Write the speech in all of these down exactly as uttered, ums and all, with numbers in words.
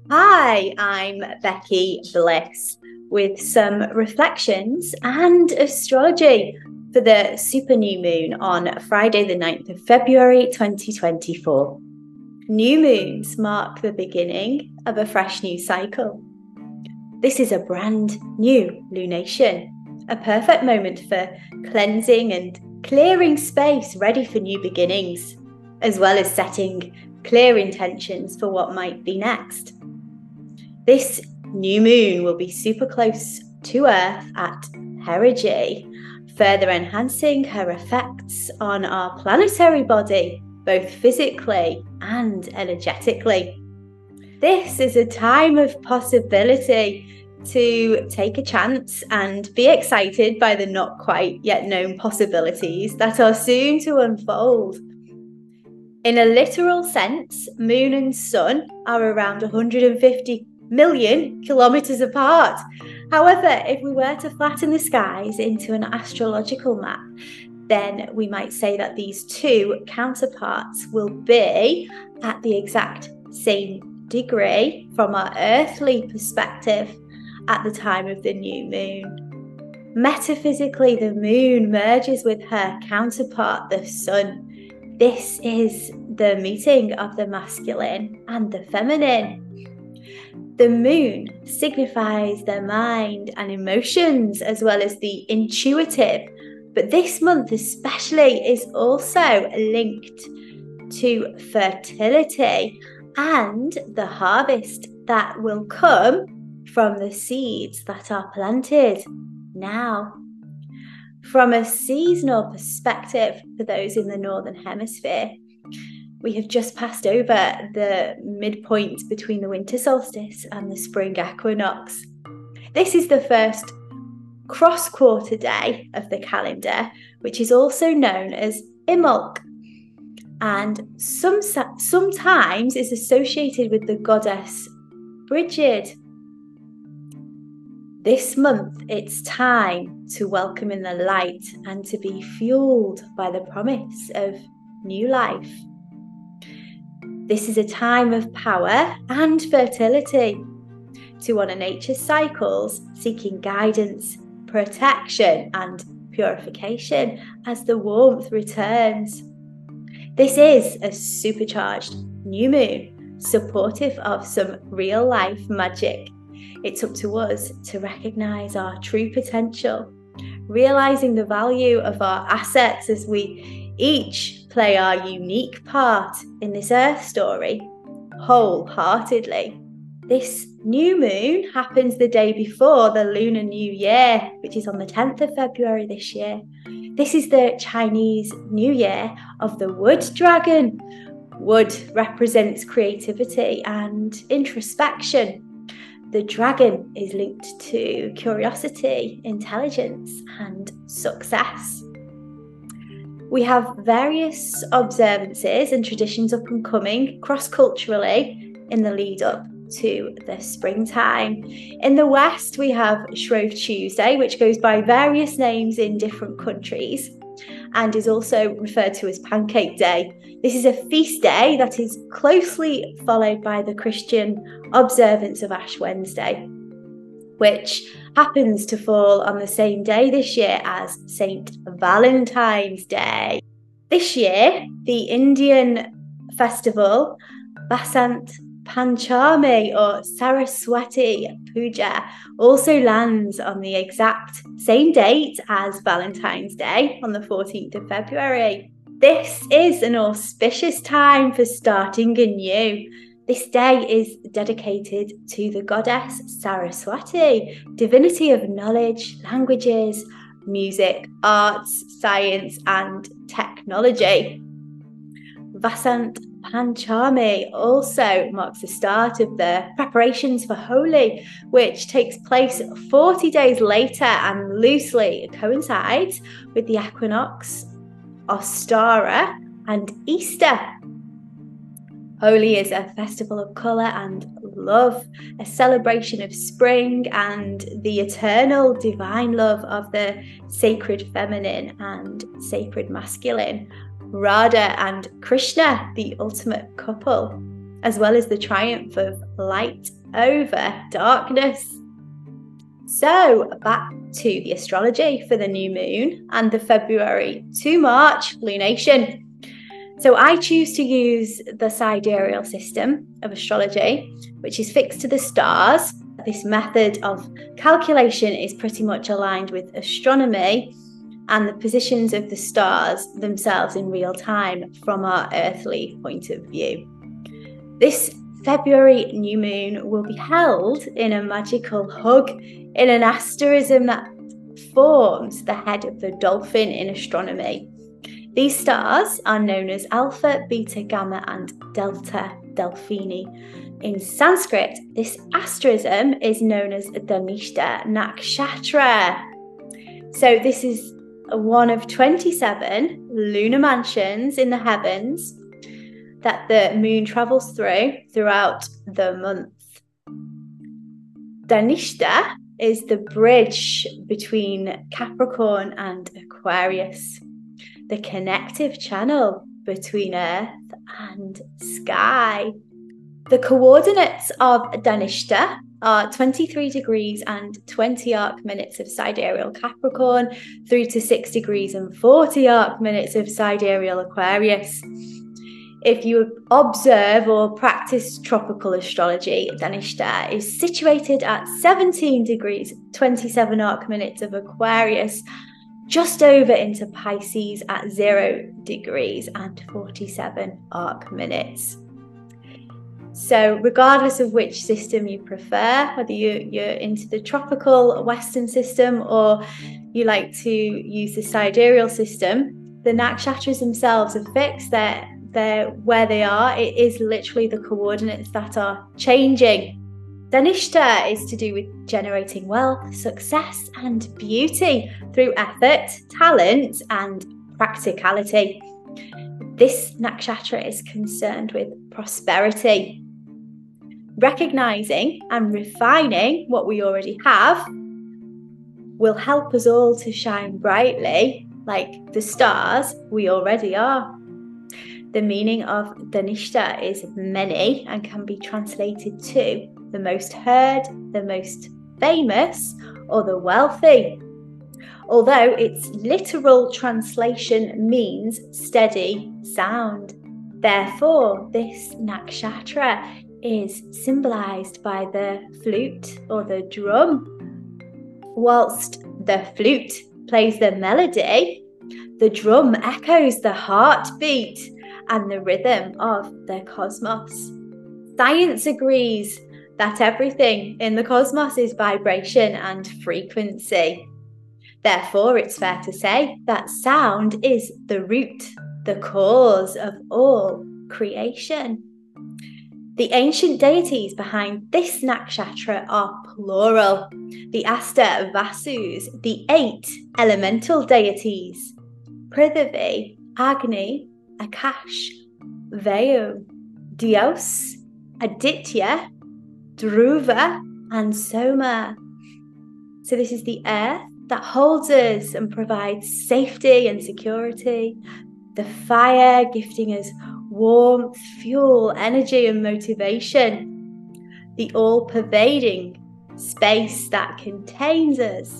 Hi, I'm Becky Bliss with some reflections and astrology for the super new moon on Friday, the ninth of February, twenty twenty-four. New moons mark the beginning of a fresh new cycle. This is a brand new lunation, a perfect moment for cleansing and clearing space ready for new beginnings, as well as setting clear intentions for what might be next. This new moon will be super close to Earth at perigee, further enhancing her effects on our planetary body, both physically and energetically. This is a time of possibility to take a chance and be excited by the not quite yet known possibilities that are soon to unfold. In a literal sense, moon and sun are around one hundred fifty million kilometers apart. However, if we were to flatten the skies into an astrological map, then we might say that these two counterparts will be at the exact same degree from our earthly perspective at the time of the new moon. Metaphysically, the moon merges with her counterpart, the sun. This is the meeting of the masculine and the feminine. The moon signifies the mind and emotions as well as the intuitive, but this month especially is also linked to fertility and the harvest that will come from the seeds that are planted now. From a seasonal perspective, for those in the Northern Hemisphere, we have just passed over the midpoint between the winter solstice and the spring equinox. This is the first cross-quarter day of the calendar, which is also known as Imbolc, and some, sometimes is associated with the goddess Brigid. This month, it's time to welcome in the light and to be fueled by the promise of new life. This is a time of power and fertility, to honour nature's cycles, seeking guidance, protection and purification as the warmth returns. This is a supercharged new moon, supportive of some real life magic. It's up to us to recognise our true potential, realising the value of our assets as we each play our unique part in this Earth story wholeheartedly. This new moon happens the day before the Lunar New Year, which is on the tenth of February this year. This is the Chinese New Year of the Wood Dragon. Wood represents creativity and introspection. The dragon is linked to curiosity, intelligence, and success. We have various observances and traditions up and coming cross-culturally in the lead up to the springtime. In the West, we have Shrove Tuesday, which goes by various names in different countries and is also referred to as Pancake Day. This is a feast day that is closely followed by the Christian observance of Ash Wednesday, which happens to fall on the same day this year as Saint Valentine's Day. This year, the Indian festival Basant Panchami or Saraswati Puja also lands on the exact same date as Valentine's Day on the fourteenth of February. This is an auspicious time for starting anew. This day is dedicated to the goddess Saraswati, divinity of knowledge, languages, music, arts, science, and technology. Vasant Panchami also marks the start of the preparations for Holi, which takes place forty days later and loosely coincides with the equinox, Ostara, and Easter. Holi is a festival of colour and love, a celebration of spring and the eternal divine love of the sacred feminine and sacred masculine, Radha and Krishna, the ultimate couple. as well as the triumph of light over darkness. So back to the astrology for the new moon and the February to March lunation. So I choose to use the sidereal system of astrology, which is fixed to the stars. This method of calculation is pretty much aligned with astronomy and the positions of the stars themselves in real time from our earthly point of view. This February new moon will be held in a magical hug in an asterism that forms the head of the dolphin in astronomy. These stars are known as Alpha, Beta, Gamma, and Delta Delphini. In Sanskrit, this asterism is known as Dhanishta Nakshatra. So this is one of twenty-seven lunar mansions in the heavens that the moon travels through throughout the month. Dhanishta is the bridge between Capricorn and Aquarius, the connective channel between Earth and sky. The coordinates of Dhanishta are twenty-three degrees and twenty arc minutes of sidereal Capricorn through to six degrees and forty arc minutes of sidereal Aquarius. If you observe or practice tropical astrology, Dhanishta is situated at seventeen degrees, twenty-seven arc minutes of Aquarius, just over into Pisces at zero degrees and forty-seven arc minutes. So regardless of which system you prefer, whether you, you're into the tropical Western system or you like to use the sidereal system, the nakshatras themselves are fixed. They're, they're where they are. It is literally the coordinates that are changing. Dhanishta is to do with generating wealth, success, and beauty through effort, talent, and practicality. This nakshatra is concerned with prosperity. Recognizing and refining what we already have will help us all to shine brightly like the stars we already are. The meaning of Dhanishta is many and can be translated to the most heard, the most famous, or the wealthy. Although its literal translation means steady sound. Therefore, this nakshatra is symbolized by the flute or the drum. Whilst the flute plays the melody, the drum echoes the heartbeat and the rhythm of the cosmos. Science agrees that everything in the cosmos is vibration and frequency. Therefore, it's fair to say that sound is the root, the cause of all creation. The ancient deities behind this nakshatra are plural. The Asta Vasus, the eight elemental deities: Prithvi, Agni, Akash, Vayu, Dios, Aditya, Dhruva, and Soma. So this is the earth that holds us and provides safety and security. The fire gifting us warmth, fuel, energy, and motivation. The all-pervading space that contains us.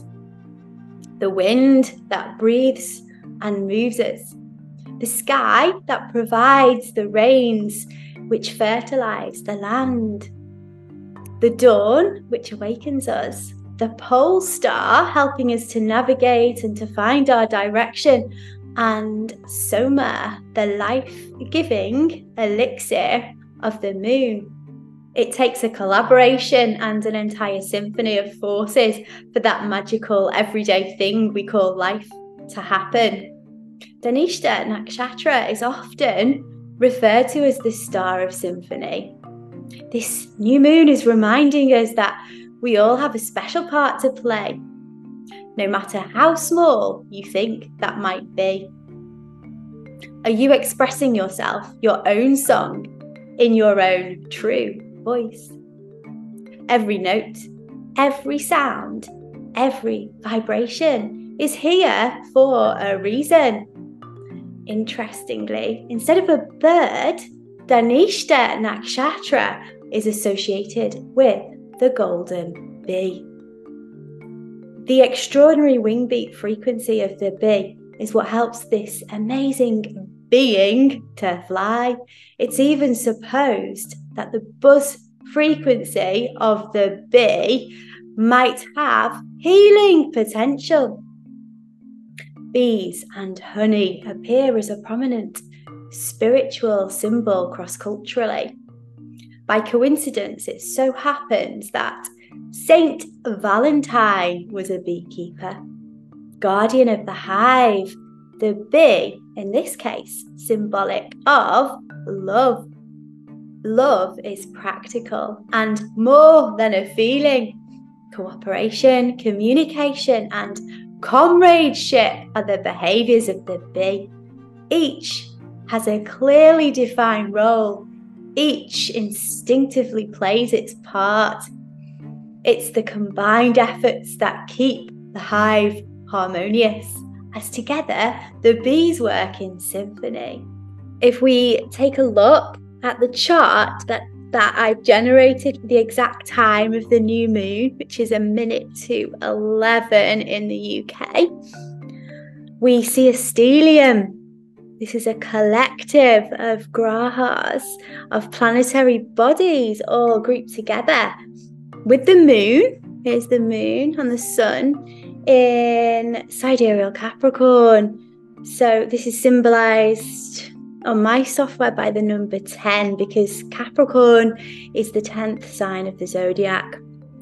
The wind that breathes and moves us. The sky that provides the rains which fertilize the land. The dawn which awakens us. The pole star helping us to navigate and to find our direction. And Soma, the life-giving elixir of the moon. It takes a collaboration and an entire symphony of forces for that magical everyday thing we call life to happen. Dhanishta Nakshatra is often referred to as the star of symphony. This new moon is reminding us that we all have a special part to play, no matter how small you think that might be. Are you expressing yourself, your own song, in your own true voice? Every note, every sound, every vibration is here for a reason. Interestingly, instead of a bird, Dhanishta Nakshatra is associated with the golden bee. The extraordinary wing beat frequency of the bee is what helps this amazing being to fly. It's even supposed that the buzz frequency of the bee might have healing potential. Bees and honey appear as a prominent spiritual symbol cross-culturally. By coincidence, it so happens that Saint Valentine was a beekeeper, guardian of the hive, the bee, in this case, symbolic of love. Love is practical and more than a feeling. Cooperation, communication, and comradeship are the behaviours of the bee. Each has a clearly defined role. Each instinctively plays its part. It's the combined efforts that keep the hive harmonious, as together the bees work in symphony. If we take a look at the chart that, that I've generated for the exact time of the new moon, which is a minute to eleven in the U K, we see a stellium. This is a collective of grahas, of planetary bodies all grouped together. With the moon, here's the moon and the sun in sidereal Capricorn. So this is symbolized on my software by the number ten, because Capricorn is the tenth sign of the zodiac.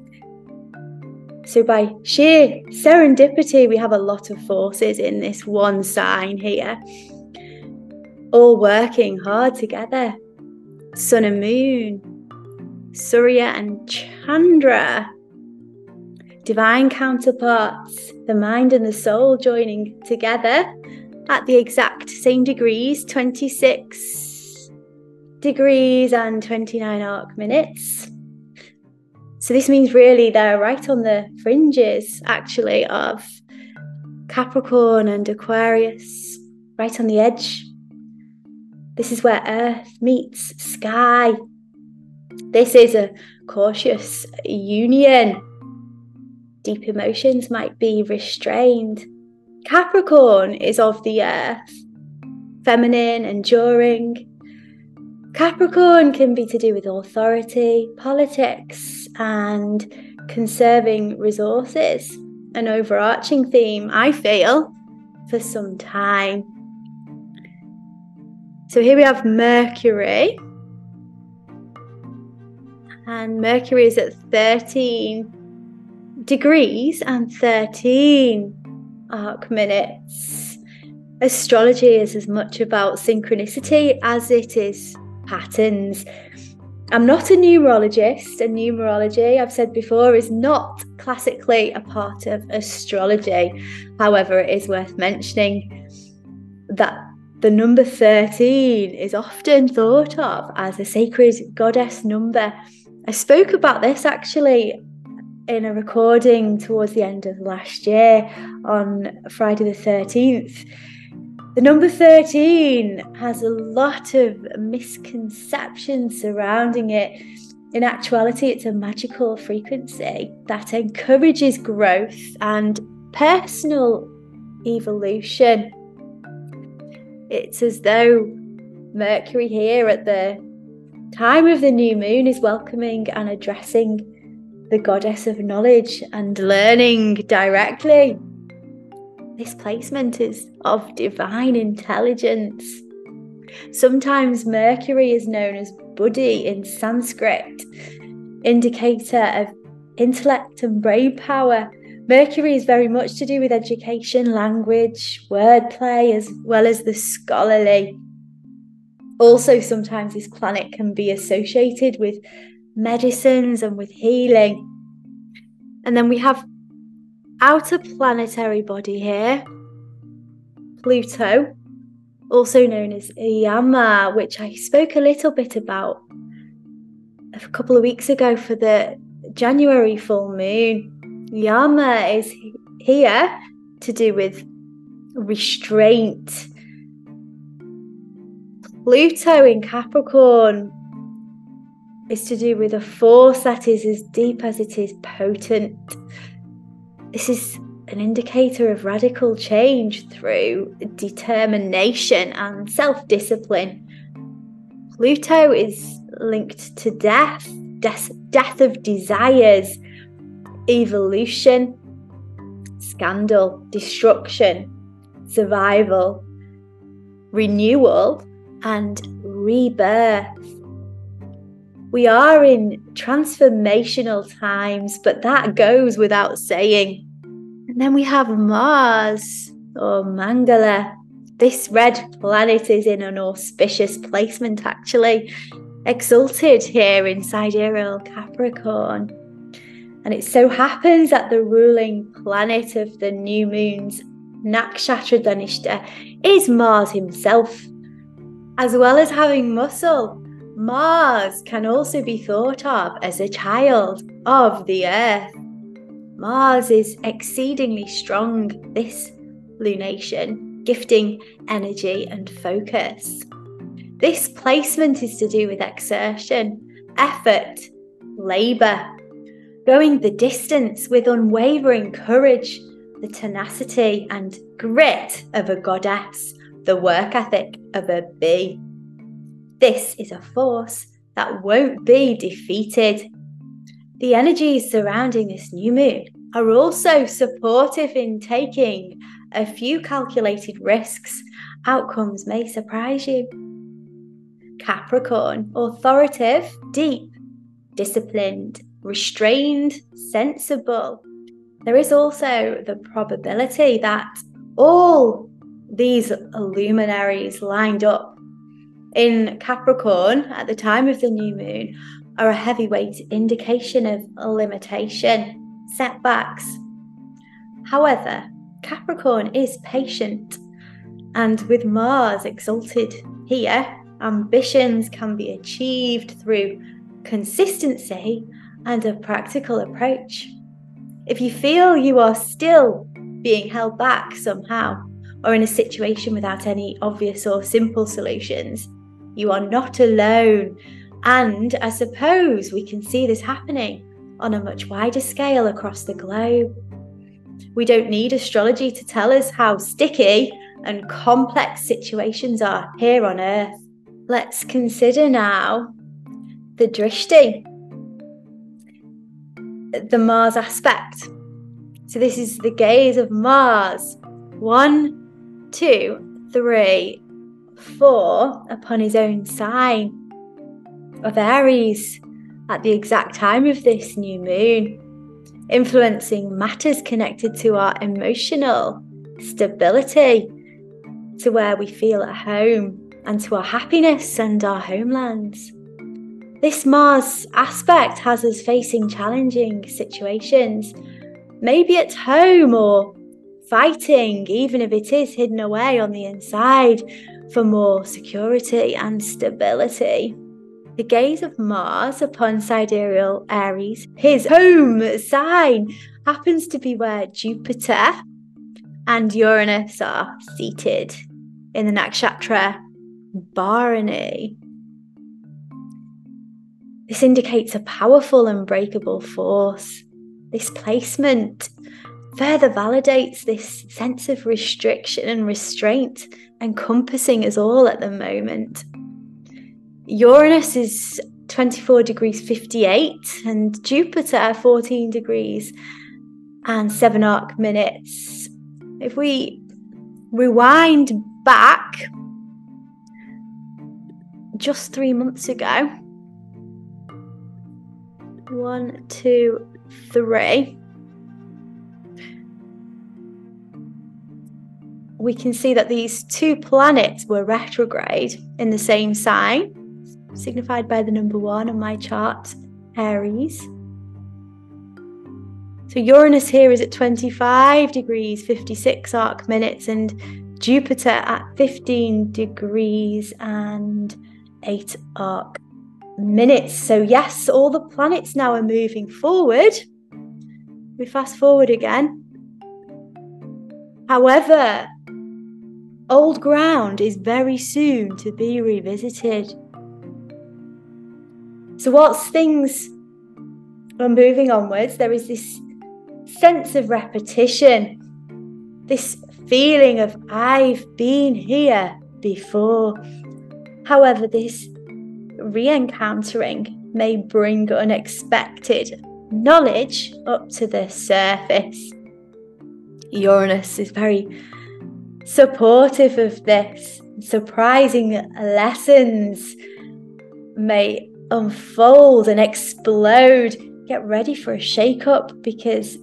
So by sheer serendipity, we have a lot of forces in this one sign here, all working hard together. Sun and moon, Surya and Chandra, divine counterparts, the mind and the soul joining together at the exact same degrees, twenty-six degrees and twenty-nine arc minutes. So this means really they're right on the fringes, actually, of Capricorn and Aquarius, right on the edge. This is where Earth meets sky. This is a cautious union. Deep emotions might be restrained. Capricorn is of the earth, feminine, enduring. Capricorn can be to do with authority, politics, and conserving resources. An overarching theme, I feel, for some time. So here we have Mercury. And Mercury is at thirteen degrees and thirteen arc minutes. Astrology is as much about synchronicity as it is patterns. I'm not a numerologist, and numerology, I've said before, is not classically a part of astrology. However, it is worth mentioning that the number thirteen is often thought of as a sacred goddess number. I spoke about this actually in a recording towards the end of last year on Friday the thirteenth. The number thirteen has a lot of misconceptions surrounding it. In actuality, it's a magical frequency that encourages growth and personal evolution. It's as though Mercury here at the time of the new moon is welcoming and addressing the goddess of knowledge and learning directly. This placement is of divine intelligence. Sometimes Mercury is known as Buddhi in Sanskrit, indicator of intellect and brain power. Mercury is very much to do with education, language, wordplay, as well as the scholarly. Also, sometimes this planet can be associated with medicines and with healing. And then we have outer planetary body here, Pluto, also known as Yama, which I spoke a little bit about a couple of weeks ago for the January full moon. Yama is here to do with restraint. Pluto in Capricorn is to do with a force that is as deep as it is potent. This is an indicator of radical change through determination and self-discipline. Pluto is linked to death, death, death of desires, evolution, scandal, destruction, survival, renewal, and rebirth. We are in transformational times, but that goes without saying. And then we have Mars, or Mangala. This red planet is in an auspicious placement, actually, exalted here in sidereal Capricorn. And it so happens that the ruling planet of the new moon's Nakshatra Dhanishta is Mars himself. As well as having muscle, Mars can also be thought of as a child of the Earth. Mars is exceedingly strong this lunation, gifting energy and focus. This placement is to do with exertion, effort, labour, going the distance with unwavering courage, the tenacity and grit of a goddess, the work ethic of a bee. This is a force that won't be defeated. The energies surrounding this new moon are also supportive in taking a few calculated risks. Outcomes may surprise you. Capricorn, authoritative, deep, disciplined, restrained, sensible. There is also the probability that all these luminaries lined up in Capricorn at the time of the new moon are a heavyweight indication of limitation, setbacks. However, Capricorn is patient, and with Mars exalted here, ambitions can be achieved through consistency and a practical approach. If you feel you are still being held back somehow, or in a situation without any obvious or simple solutions, you are not alone. And I suppose we can see this happening on a much wider scale across the globe. We don't need astrology to tell us how sticky and complex situations are here on Earth. Let's consider now the Drishti, the Mars aspect. So this is the gaze of Mars. One, two, three, four upon his own sign of Aries at the exact time of this new moon, influencing matters connected to our emotional stability, to where we feel at home, and to our happiness and our homelands. This Mars aspect has us facing challenging situations, maybe at home or fighting, even if it is hidden away on the inside, for more security and stability. The gaze of Mars upon sidereal Aries, his home sign, happens to be where Jupiter and Uranus are seated in the nakshatra Bharani. This indicates a powerful and breakable force. This placement further validates this sense of restriction and restraint encompassing us all at the moment. Uranus is twenty-four degrees fifty-eight and Jupiter fourteen degrees and seven arc minutes. If we rewind back just three months ago, one, two, three, we can see that these two planets were retrograde in the same sign, signified by the number one on my chart, Aries. So Uranus here is at twenty-five degrees fifty-six arc minutes and Jupiter at fifteen degrees and eight arc minutes. So yes, all the planets now are moving forward. We fast forward again. However, Old ground is very soon to be revisited. So whilst things are moving onwards, there is this sense of repetition, this feeling of I've been here before. However, this re-encountering may bring unexpected knowledge up to the surface. Uranus is very supportive of this. Surprising lessons may unfold and explode. Get ready for a shake-up, because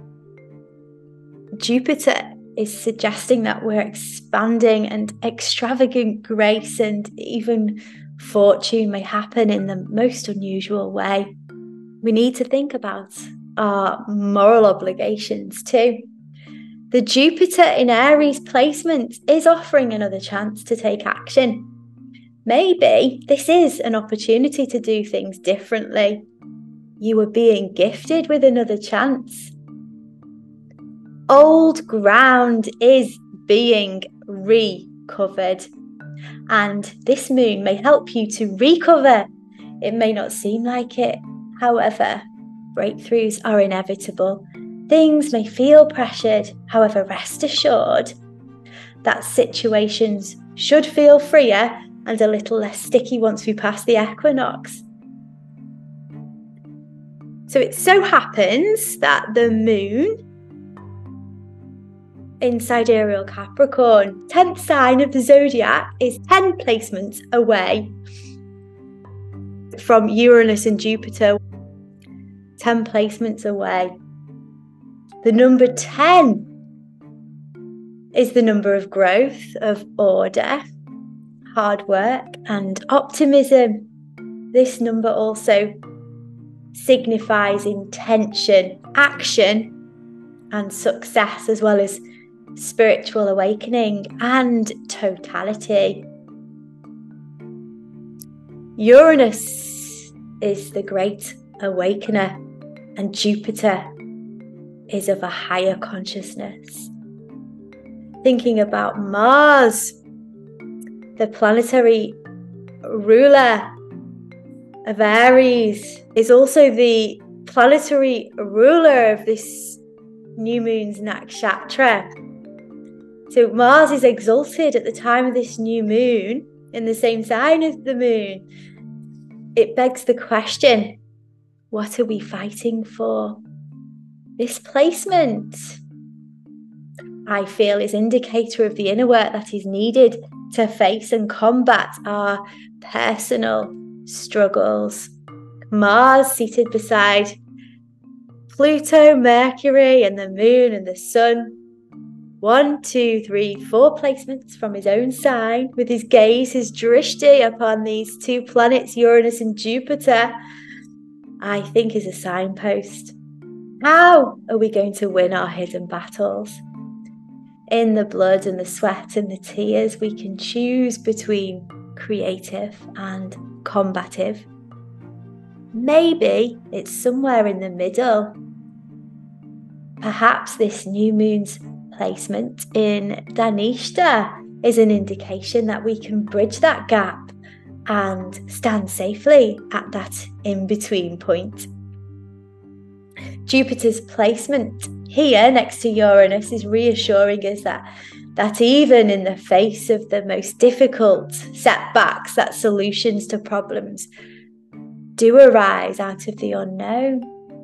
Jupiter is suggesting that we're expanding, and extravagant grace and even fortune may happen in the most unusual way. We need to think about our moral obligations too. The Jupiter in Aries placement is offering another chance to take action. Maybe this is an opportunity to do things differently. You are being gifted with another chance. Old ground is being recovered, and this moon may help you to recover. It may not seem like it. However, breakthroughs are inevitable. Things may feel pressured. However, rest assured that situations should feel freer and a little less sticky once we pass the equinox. So it so happens that the moon in sidereal Capricorn, tenth sign of the zodiac, is ten placements away from Uranus and Jupiter. ten placements away. The number ten is the number of growth, of order, hard work, and optimism. This number also signifies intention, action, and success, as well as spiritual awakening and totality. Uranus is the great awakener, and Jupiter is of a higher consciousness. Thinking about Mars, the planetary ruler of Aries, is also the planetary ruler of this new moon's nakshatra. So Mars is exalted at the time of this new moon in the same sign as the moon. It begs the question, what are we fighting for? This placement, I feel, is indicator of the inner work that is needed to face and combat our personal struggles. Mars seated beside Pluto, Mercury, and the moon and the sun. One, two, three, four placements from his own sign, with his gaze, his drishti upon these two planets, Uranus and Jupiter, I think is a signpost. How are we going to win our hidden battles? In the blood and the sweat and the tears, we can choose between creative and combative. Maybe it's somewhere in the middle. Perhaps this new moon's placement in Dhanishta is an indication that we can bridge that gap and stand safely at that in-between point. Jupiter's placement here next to Uranus is reassuring us that, that even in the face of the most difficult setbacks, that solutions to problems do arise out of the unknown.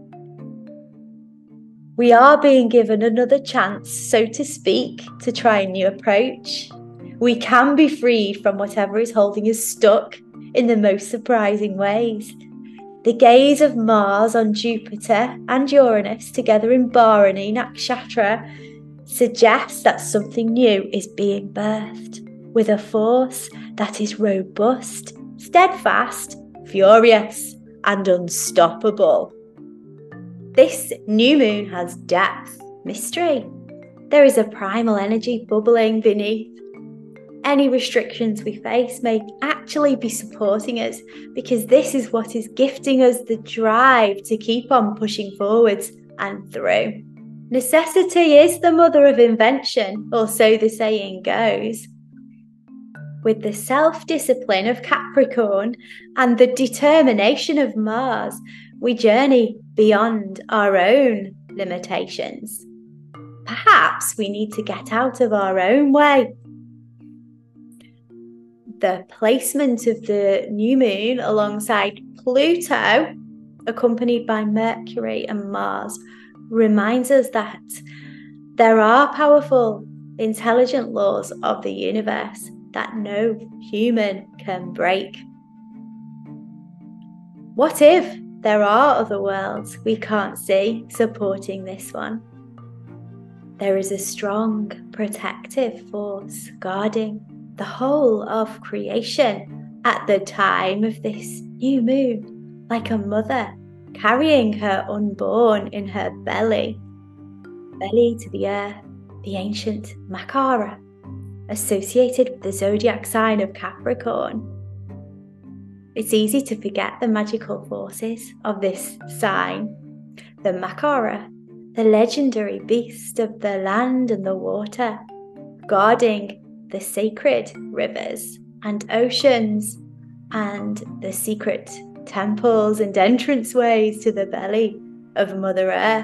We are being given another chance, so to speak, to try a new approach. We can be freed from whatever is holding us stuck in the most surprising ways. The gaze of Mars on Jupiter and Uranus together in Bharani Nakshatra suggests that something new is being birthed, with a force that is robust, steadfast, furious, and unstoppable. This new moon has depth, mystery. There is a primal energy bubbling beneath. Any restrictions we face may actually be supporting us, because this is what is gifting us the drive to keep on pushing forwards and through. Necessity is the mother of invention, or so the saying goes. With the self-discipline of Capricorn and the determination of Mars, we journey beyond our own limitations. Perhaps we need to get out of our own way. The placement of the new moon alongside Pluto, accompanied by Mercury and Mars, reminds us that there are powerful, intelligent laws of the universe that no human can break. What if there are other worlds we can't see supporting this one? There is a strong protective force guarding the whole of creation at the time of this new moon, like a mother carrying her unborn in her belly. Belly to the earth, the ancient Makara, associated with the zodiac sign of Capricorn. It's easy to forget the magical forces of this sign. The Makara, the legendary beast of the land and the water, guarding the sacred rivers and oceans and the secret temples and entranceways to the belly of Mother Earth.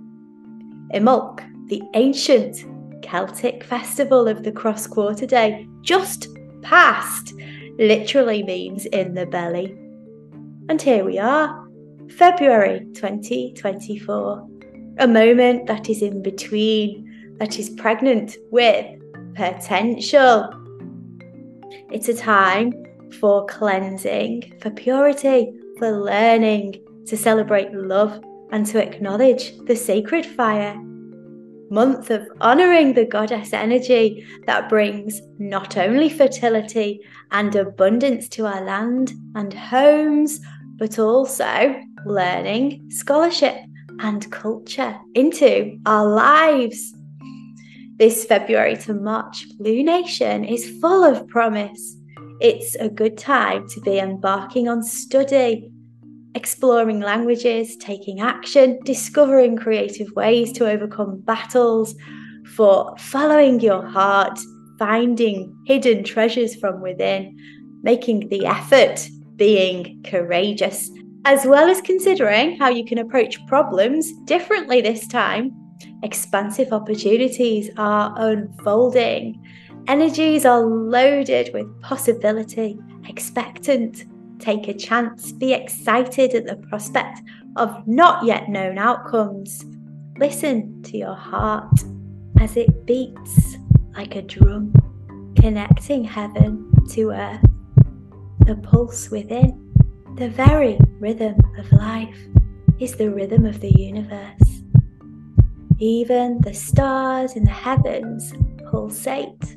Imbolc, the ancient Celtic festival of the cross quarter day, just past, literally means in the belly. And here we are, February twenty twenty-four, a moment that is in between, that is pregnant with potential. It's a time for cleansing, for purity, for learning, to celebrate love and to acknowledge the sacred fire. Month of honouring the goddess energy that brings not only fertility and abundance to our land and homes, but also learning, scholarship and culture into our lives. This February to March lunation is full of promise. It's a good time to be embarking on study, exploring languages, taking action, discovering creative ways to overcome battles, for following your heart, finding hidden treasures from within, making the effort, being courageous, as well as considering how you can approach problems differently this time. Expansive opportunities are unfolding. Energies are loaded with possibility, expectant. Take a chance, be excited at the prospect of not yet known outcomes. Listen to your heart as it beats like a drum, connecting heaven to earth. The pulse within, the very rhythm of life, is the rhythm of the universe. Even the stars in the heavens pulsate.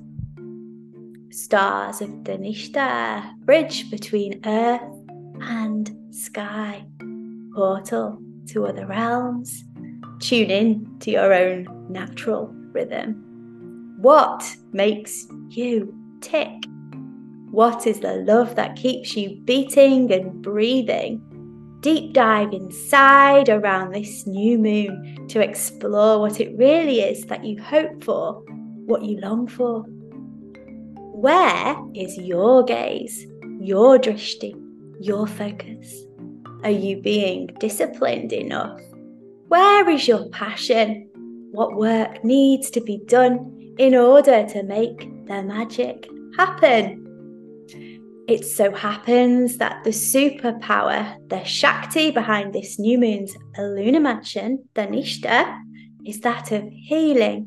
Stars of Dhanishta, bridge between earth and sky, portal to other realms. Tune in to your own natural rhythm. What makes you tick? What is the love that keeps you beating and breathing? Deep dive inside around this new moon to explore what it really is that you hope for, what you long for. Where is your gaze, your drishti, your focus? Are you being disciplined enough? Where is your passion? What work needs to be done in order to make the magic happen? It so happens that the superpower, the Shakti behind this new moon's lunar mansion, Dhanishta, is that of healing.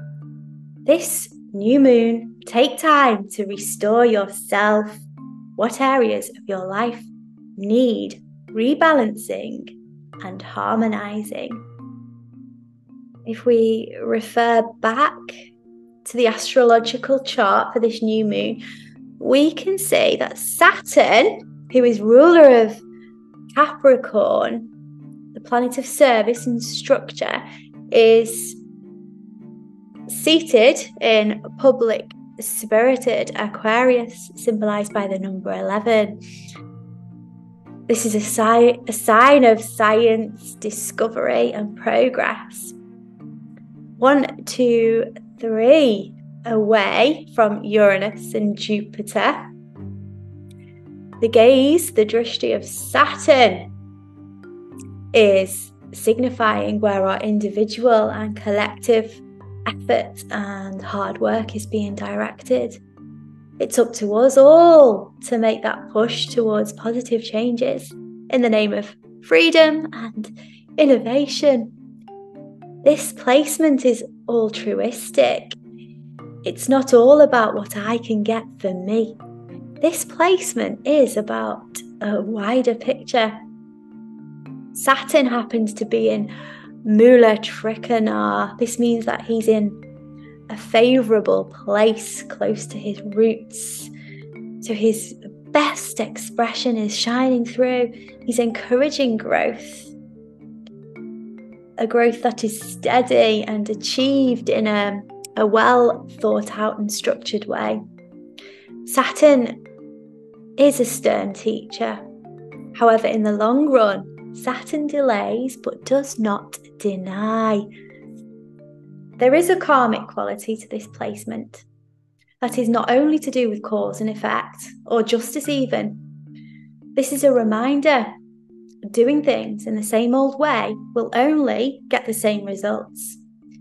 This new moon, take time to restore yourself. What areas of your life need rebalancing and harmonizing? If we refer back to the astrological chart for this new moon, we can see that Saturn, who is ruler of Capricorn, the planet of service and structure, is seated in public spirited Aquarius, symbolized by the number eleven. This is a, si- a sign of science, discovery and progress. One, two, three, away from Uranus and Jupiter. The gaze, the drishti of Saturn, is signifying where our individual and collective effort and hard work is being directed. It's up to us all to make that push towards positive changes in the name of freedom and innovation. This placement is altruistic. It's not all about what I can get for me. This placement is about a wider picture. Saturn happens to be in Mula Trikona. This means that he's in a favourable place close to his roots. So his best expression is shining through. He's encouraging growth. A growth that is steady and achieved in a, a well thought out and structured way. Saturn is a stern teacher. However, in the long run, Saturn delays but does not deny. There is a karmic quality to this placement that is not only to do with cause and effect, or justice even. This is a reminder. Doing things in the same old way will only get the same results.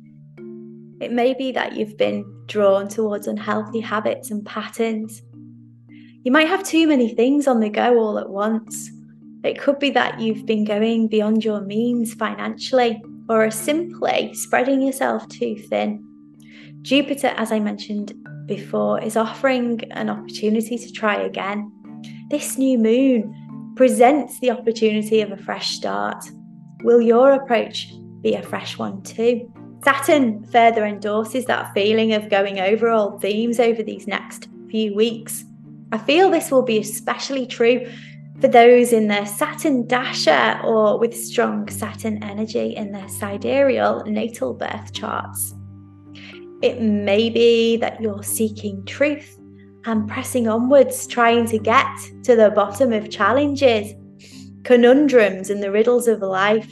It may be that you've been drawn towards unhealthy habits and patterns. You might have too many things on the go all at once. It could be that you've been going beyond your means financially, or are simply spreading yourself too thin. Jupiter, as I mentioned before, is offering an opportunity to try again. This new moon presents the opportunity of a fresh start. Will your approach be a fresh one too? Saturn further endorses that feeling of going over old themes over these next few weeks. I feel this will be especially true for those in their Saturn Dasha or with strong Saturn energy in their sidereal natal birth charts. It may be that you're seeking truth and pressing onwards, trying to get to the bottom of challenges, conundrums, and the riddles of life.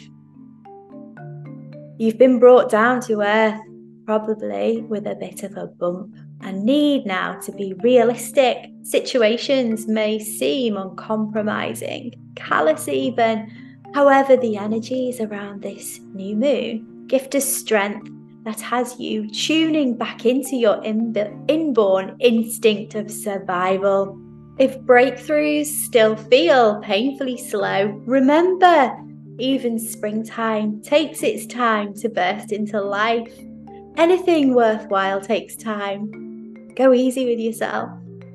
You've been brought down to earth, probably with a bit of a bump, and need now to be realistic. Situations may seem uncompromising, callous even. However, the energies around this new moon gift us strength that has you tuning back into your inb- inborn instinct of survival. If breakthroughs still feel painfully slow, remember, even springtime takes its time to burst into life. Anything worthwhile takes time. Go easy with yourself.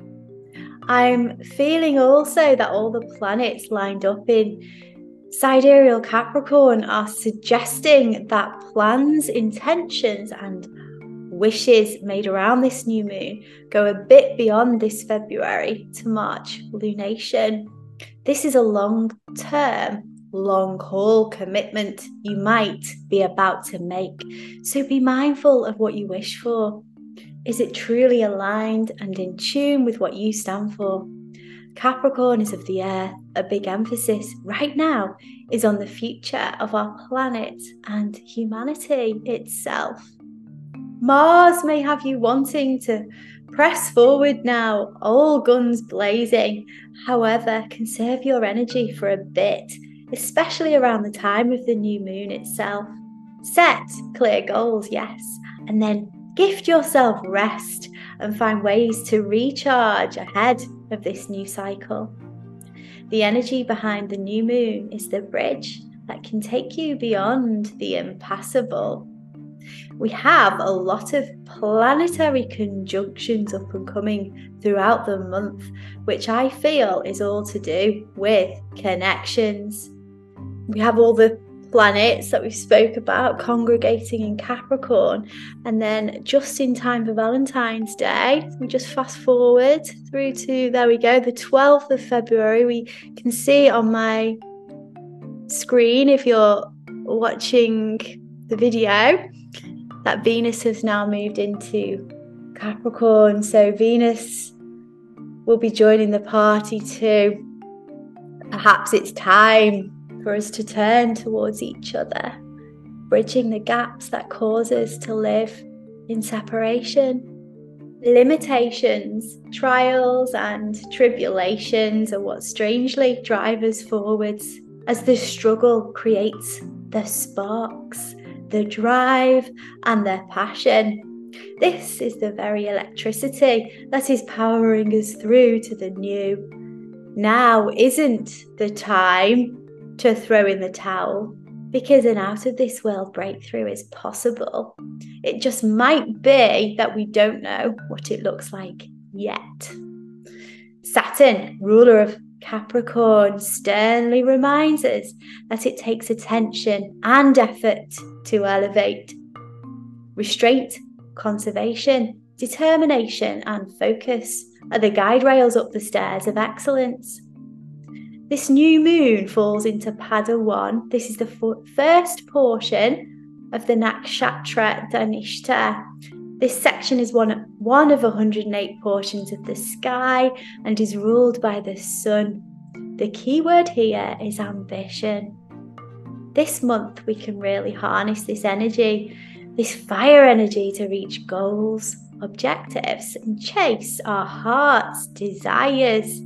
I'm feeling also that all the planets lined up in Sidereal Capricorn are suggesting that plans, intentions, and wishes made around this new moon go a bit beyond this February to March lunation. This is a long-term, long-haul commitment you might be about to make, so be mindful of what you wish for. Is it truly aligned and in tune with what you stand for? Capricorn is of the earth. A big emphasis right now is on the future of our planet and humanity itself. Mars may have you wanting to press forward now, all guns blazing. However, conserve your energy for a bit, especially around the time of the new moon itself. Set clear goals, yes, and then gift yourself rest and find ways to recharge ahead of this new cycle. The energy behind the new moon is the bridge that can take you beyond the impassable. We have a lot of planetary conjunctions up and coming throughout the month, which I feel is all to do with connections. We have all the planets that we spoke about congregating in Capricorn, and then just in time for Valentine's Day, we just fast forward through to, there we go, the twelfth of February. We can see on my screen, if you're watching the video, that Venus has now moved into Capricorn. So Venus will be joining the party too. Perhaps it's time for us to turn towards each other. bridging the gaps that cause us to live in separation. Limitations, trials and tribulations are what strangely drive us forwards, as the struggle creates the sparks, the drive and the passion. This is the very electricity that is powering us through to the new. Now isn't the time to throw in the towel, because an out-of-this-world breakthrough is possible. It just might be that we don't know what it looks like yet. Saturn, ruler of Capricorn, sternly reminds us that it takes attention and effort to elevate. Restraint, conservation, determination, and focus are the guide rails up the stairs of excellence. This new moon falls into Pada one. This is the first portion of the Nakshatra Dhanishta. This section is one, one of one hundred eight portions of the sky and is ruled by the sun. The key word here is ambition. This month we can really harness this energy, this fire energy, to reach goals, objectives, and chase our heart's desires.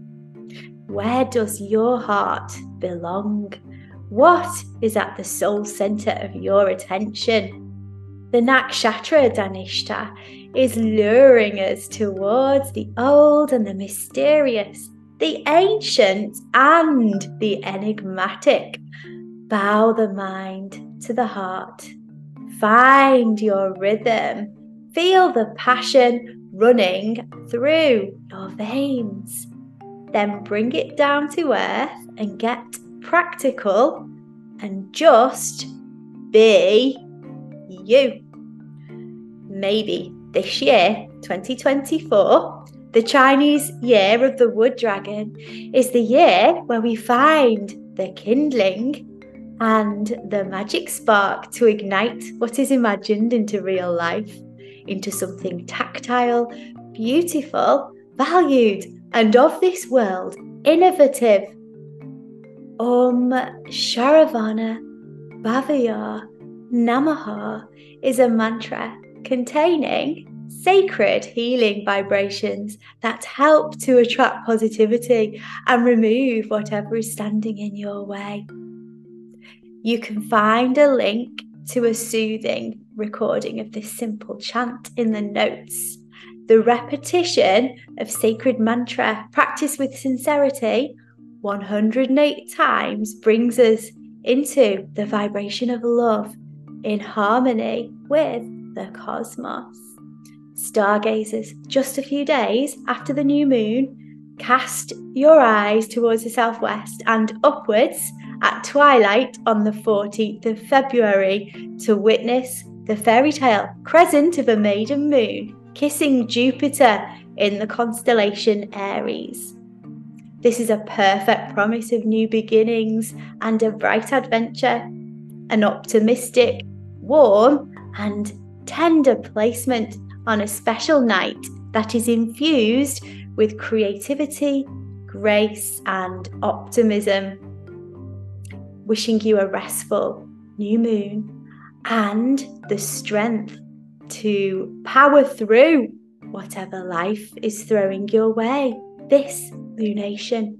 Where does your heart belong? What is at the soul center of your attention? The Nakshatra Dhanishta is luring us towards the old and the mysterious, the ancient and the enigmatic. Bow the mind to the heart. Find your rhythm. Feel the passion running through your veins. Then bring it down to earth and get practical and just be you. Maybe this year, twenty twenty-four, the Chinese year of the wood dragon, is the year where we find the kindling and the magic spark to ignite what is imagined into real life, into something tactile, beautiful, valued, and of this world, innovative. Om Sharavana Bhavaya Namaha is a mantra containing sacred healing vibrations that help to attract positivity and remove whatever is standing in your way. You can find a link to a soothing recording of this simple chant in the notes. The repetition of sacred mantra practiced with sincerity one hundred eight times brings us into the vibration of love in harmony with the cosmos. Stargazers, just a few days after the new moon, cast your eyes towards the southwest and upwards at twilight on the fourteenth of February to witness the fairy tale crescent of a maiden moon kissing Jupiter in the constellation Aries. This is a perfect promise of new beginnings and a bright adventure, an optimistic, warm and tender placement on a special night that is infused with creativity, grace and optimism. Wishing you a restful new moon and the strength to power through whatever life is throwing your way this lunation.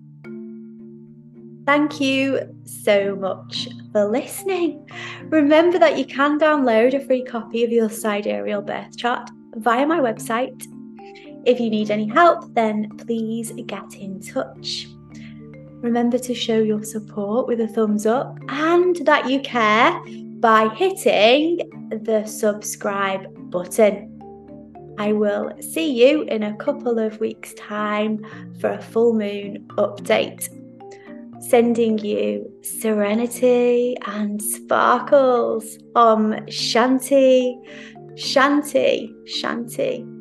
Thank you so much for listening. Remember that you can download a free copy of your sidereal birth chart via my website. If you need any help, then please get in touch. Remember to show your support with a thumbs up and that you care by hitting the subscribe button. I will see you in a couple of weeks' time for a full moon update. Sending you serenity and sparkles. Om Shanti, Shanti, Shanti.